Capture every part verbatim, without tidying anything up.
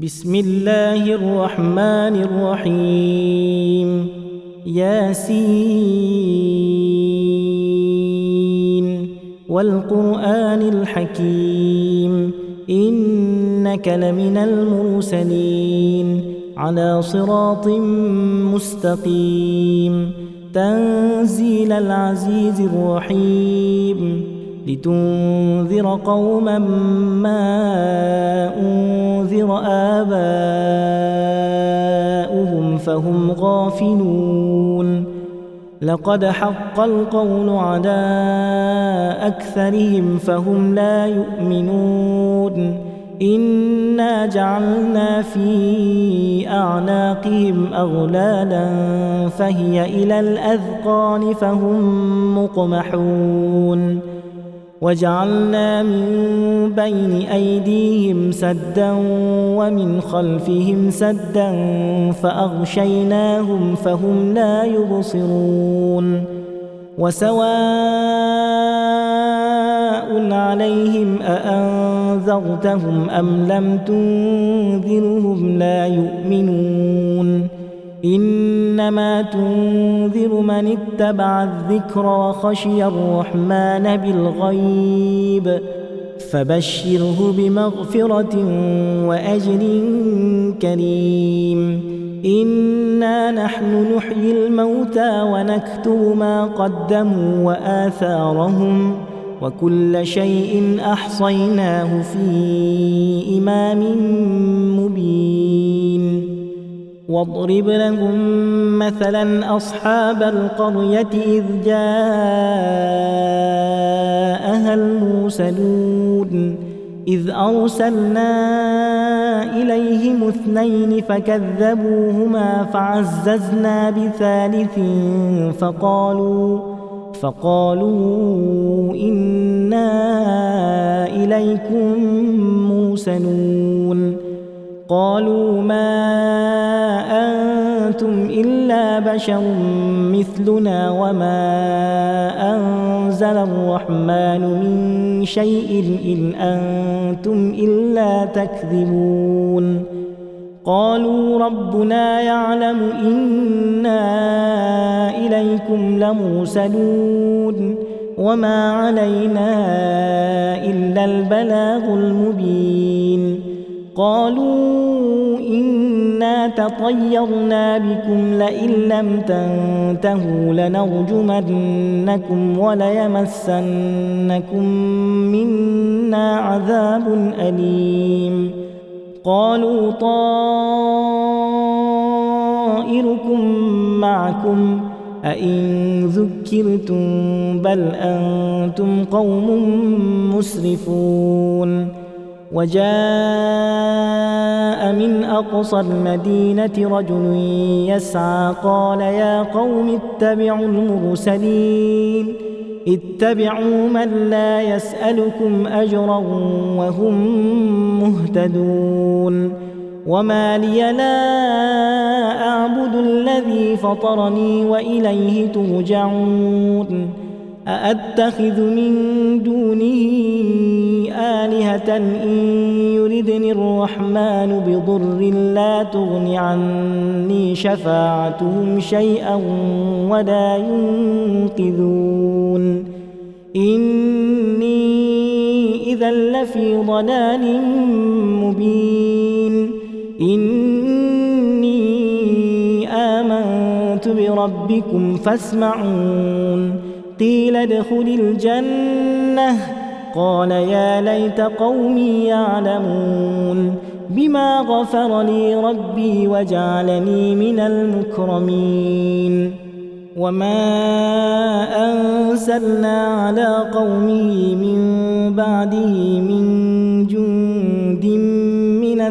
بسم الله الرحمن الرحيم ياسين والقرآن الحكيم إنك لمن المرسلين على صراط مستقيم تنزيل العزيز الرحيم لتنذر قوما ما أنذر آباؤهم فهم غافلون لقد حق القول على أكثرهم فهم لا يؤمنون إنا جعلنا في أعناقهم أغلالا فهي إلى الأذقان فهم مقمحون وجعلنا من بين أيديهم سدا ومن خلفهم سدا فأغشيناهم فهم لا يبصرون وسواء عليهم أأنذرتهم أم لم تنذرهم لا يؤمنون إنما تنذر من اتبع الذكر وخشي الرحمن بالغيب فبشره بمغفرة وأجر كريم إنا نحن نحيي الموتى ونكتب ما قدموا وآثارهم وكل شيء أحصيناه في إمام مبين واضرب لهم مثلا أصحاب القرية إذ جاءها المرسلون إذ أرسلنا إليهم اثنين فكذبوهما فعززنا بثالث فقالوا فقالوا إنا إليكم مرسلون قالوا ما أنتم إلا بشر مثلنا وما أنزل الرحمن من شيء إن أنتم إلا تكذبون قالوا ربنا يعلم إنا إليكم لمرسلون وما علينا إلا البلاغ المبين قالوا إنا تطيرنا بكم لئن لم تنتهوا لنرجمنكم وليمسنكم منا عذاب أليم قالوا طائركم معكم أئن ذكرتم بل أنتم قوم مسرفون وجاء من أقصى المدينة رجل يسعى قال يا قوم اتبعوا المرسلين اتبعوا من لا يسألكم أجرا وهم مهتدون وما لي لا أعبد الذي فطرني وإليه ترجعون أأتخذ من دونه آلهة إن يردني الرحمن بضر لا تغن عني شفاعتهم شيئا ولا ينقذون إني إذا لفي ضلال مبين إني آمنت بربكم فاسمعون قيل ادخل الجنة قال يا ليت قومي يعلمون بما غفر لي ربي وجعلني من المكرمين وما أنزلنا على قومه من بعده من جند من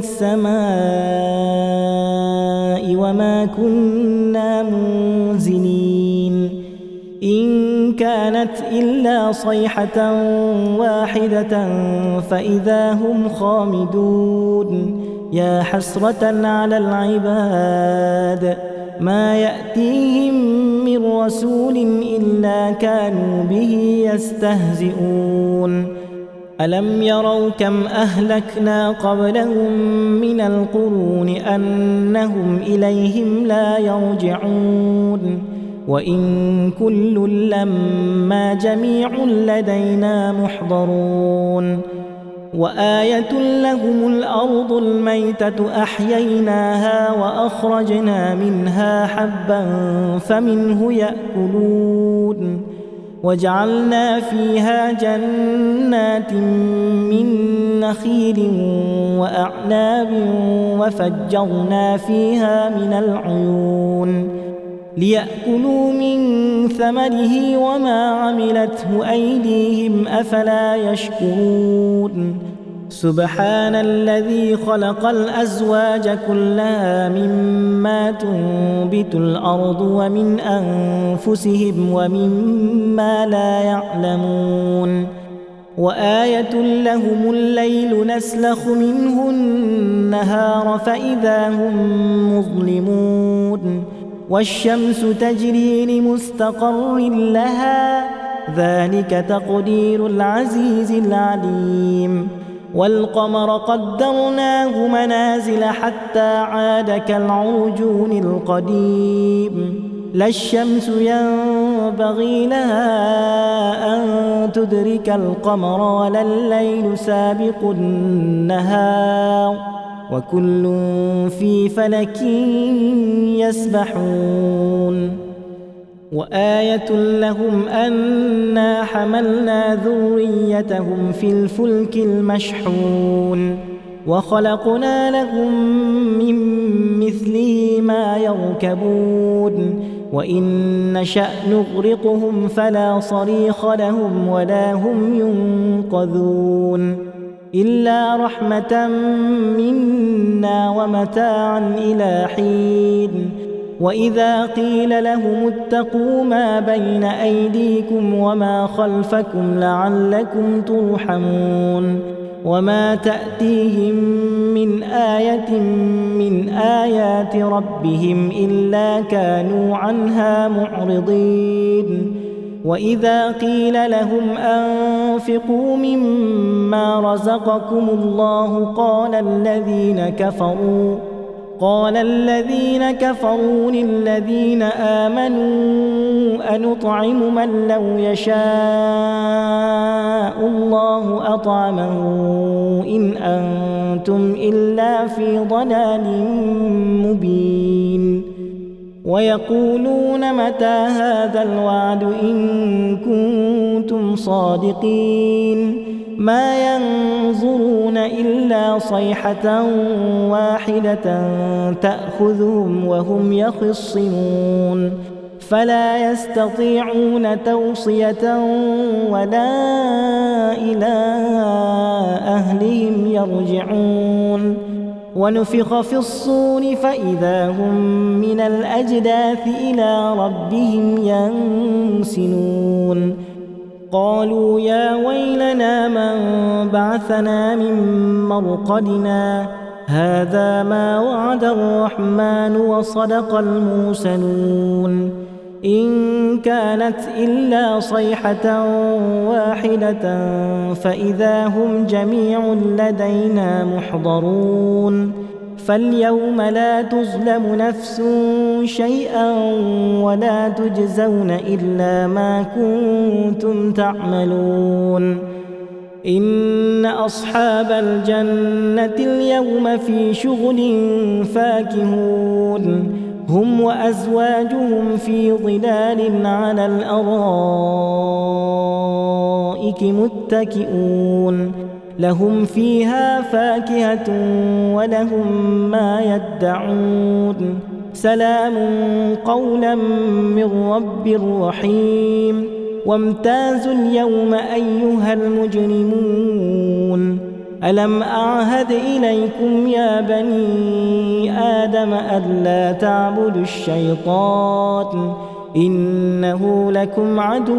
السماء وما كنا منزلين إن كانت إلا صيحة واحدة فإذا هم خامدون يا حسرة على العباد ما يأتيهم من رسول إلا كانوا به يستهزئون ألم يروا كم أهلكنا قبلهم من القرون أنهم إليهم لا يرجعون وإن كل لما جميع لدينا محضرون وآية لهم الأرض الميتة أحييناها وأخرجنا منها حبا فمنه يأكلون وجعلنا فيها جنات من نخيل وأعناب وفجرنا فيها من العيون ليأكلوا من ثمره وما عملته أيديهم أفلا يشكرون سبحان الذي خلق الأزواج كلها مما تنبت الأرض ومن أنفسهم ومما لا يعلمون وآية لهم الليل نسلخ منه النهار فإذا هم مظلمون والشمس تجري لمستقر لها ذلك تقدير العزيز العليم والقمر قدرناه منازل حتى عاد كالعرجون القديم لا الشمس ينبغي لها أن تدرك القمر ولا الليل سابق النهار وكل في فلك يسبحون وآية لهم أنا حملنا ذريتهم في الفلك المشحون وخلقنا لهم من مثله ما يركبون وإن نشأ نغرقهم فلا صريخ لهم ولا هم ينقذون إلا رحمة منا ومتاعا إلى حين وإذا قيل لهم اتقوا ما بين أيديكم وما خلفكم لعلكم ترحمون وما تأتيهم من آية من آيات ربهم إلا كانوا عنها معرضين وإذا قيل لهم أنفقوا مما رزقكم الله قال الذين كفروا قال الذين كفروا للذين آمنوا أنطعم من لو يشاء الله أطعمه إن أنتم إلا في ضلال مبين ويقولون متى هذا الوعد إن كنتم صادقين ما ينظرون إلا صيحة واحدة تأخذهم وهم يخصمون فلا يستطيعون توصية ولا إلى أهلهم يرجعون ونفخ في الصور فإذا هم من الأجداث إلى ربهم ينسلون قالوا يا ويلنا من بعثنا من مرقدنا هذا ما وعد الرحمن وصدق المرسلون إن كانت إلا صيحة واحدة فإذا هم جميع لدينا محضرون فاليوم لا تظلم نفس شيئا ولا تجزون إلا ما كنتم تعملون إن أصحاب الجنة اليوم في شغل فاكهون هم وأزواجهم في ظلال على الأرائك متكئون لهم فيها فاكهة ولهم ما يدعون سلام قولا من رب رحيم وامتازوا اليوم أيها المجرمون ألم أعهد إليكم يا بني آدم ألا تعبدوا الشيطان إنه لكم عدو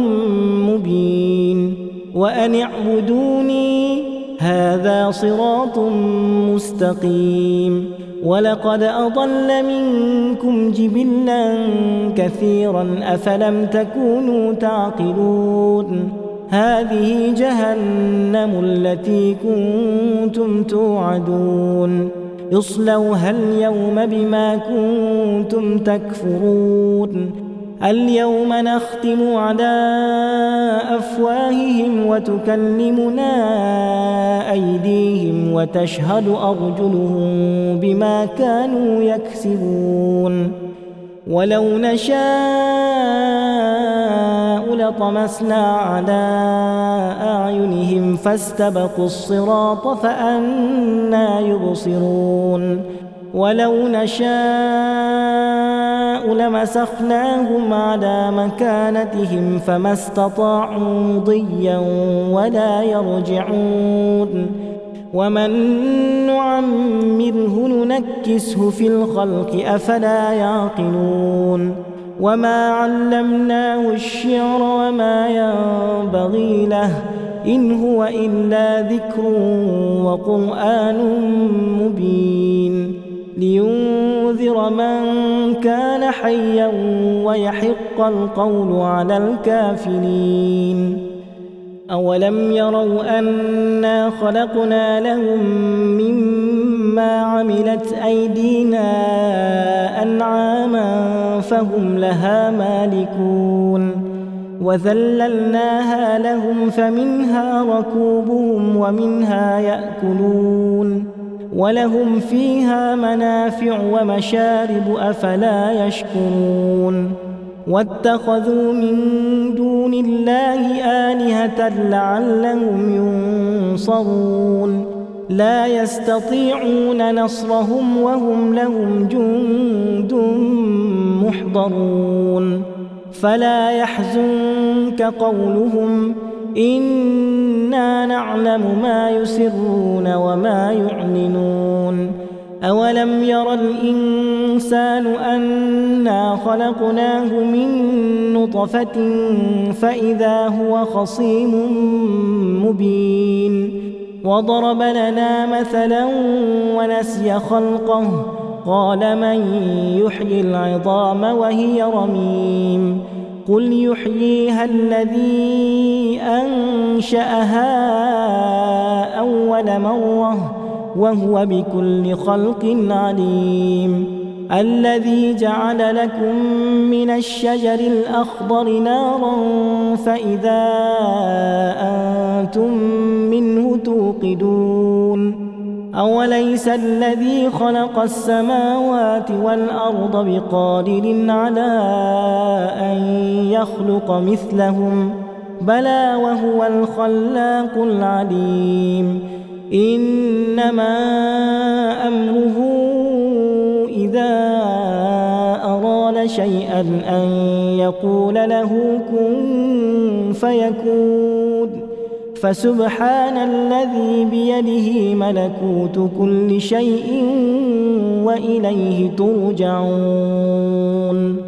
مبين وأن اعبدوني هذا صراط مستقيم ولقد أضل منكم جبلا كثيرا أفلم تكونوا تعقلون هذه جهنم التي كنتم توعدون اصلوها اليوم بما كنتم تكفرون اليوم نختم على أفواههم وتكلمنا أيديهم وتشهد أرجلهم بما كانوا يكسبون ولو نشاء لطمسنا على أعينهم فاستبقوا الصراط فأنى يبصرون ولو نشاء لمسخناهم على مكانتهم فما استطاعوا مضيا ولا يرجعون ومن نعمره ننكسه في الخلق أفلا يعقلون وما علمناه الشعر وما ينبغي له إن هو إلا ذكر وقرآن مبين لينذر من كان حيا ويحق القول على الكافرين أولم يروا أنا خلقنا لهم مما عملت أيدينا أنعاما فهم لها مالكون وذللناها لهم فمنها ركوبهم ومنها يأكلون ولهم فيها منافع ومشارب أفلا يشكرون واتخذوا من دون الله آلهة لعلهم ينصرون لا يستطيعون نصرهم وهم لهم جند محضرون فلا يحزنك قولهم إنا نعلم ما يسرون وما يعلنون أولم ير الإنسان أنا خلقناه من نطفة فإذا هو خصيم مبين وضرب لنا مثلا ونسي خلقه قال من يحيي العظام وهي رميم قل يحييها الذي أنشأها أول مرة وهو بكل خلق عليم الذي جعل لكم من الشجر الأخضر نارا فإذا أنتم منه توقدون أوليس الذي خلق السماوات والأرض بقادر على أن يخلق مثلهم بلى وهو الخلاق العليم إنما أمره إذا أراد شيئا أن يقول له كن فيكون فسبحان الذي بيده ملكوت كل شيء وإليه ترجعون